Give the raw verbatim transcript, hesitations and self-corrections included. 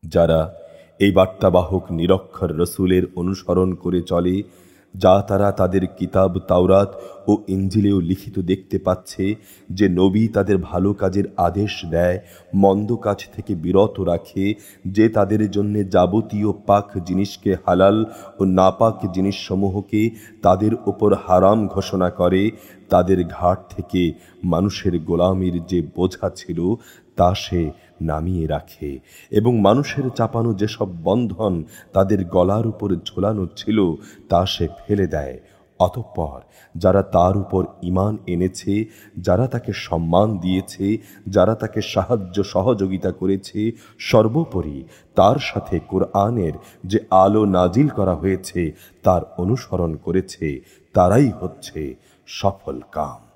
যারা এই বার্তাবাহক নিরক্ষর রসুলের অনুসরণ করে চলে, যা তারা তাদের কিতাব তাওরাত ও ইঞ্জিলেও লিখিত দেখতে পাচ্ছে, যে নবী তাদের ভালো কাজের আদেশ দেয়, মন্দ কাজ থেকে বিরত রাখে, যে তাদের জন্য যাবতীয় পাক জিনিসকে হালাল ও নাপাক জিনিসসমূহকে তাদের ওপর হারাম ঘোষণা করে, তাদের ঘাট থেকে মানুষের গোলামির যে বোঝা ছিল তা সে নামিয়ে রাখে, এবং মানুষের চাপানো যেসব বন্ধন তাদের গলার উপর ঝোলানো ছিল তা সে ফেলে দেয়। অতঃপর যারা তার উপর ঈমান এনেছে, যারা তাকে সম্মান দিয়েছে, যারা তাকে সাহায্য সহযোগিতা করেছে, সর্বোপরি তার সাথে কোরআনের যে আলো নাজিল করা হয়েছে তার অনুসরণ করেছে, তারাই হচ্ছে সফল কাম।